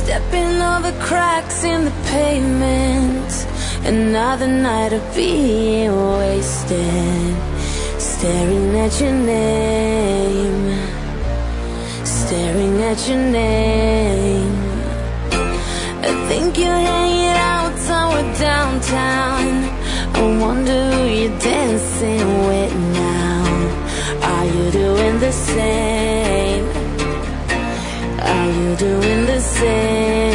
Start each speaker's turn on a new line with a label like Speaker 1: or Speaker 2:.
Speaker 1: Stepping over cracks in the pavement, another night of being wasted. Staring at your name, staring at your name. I think you're hanging out somewhere downtown. I wonder who you're dancing with now. Are you doing the same? Are you doing the same?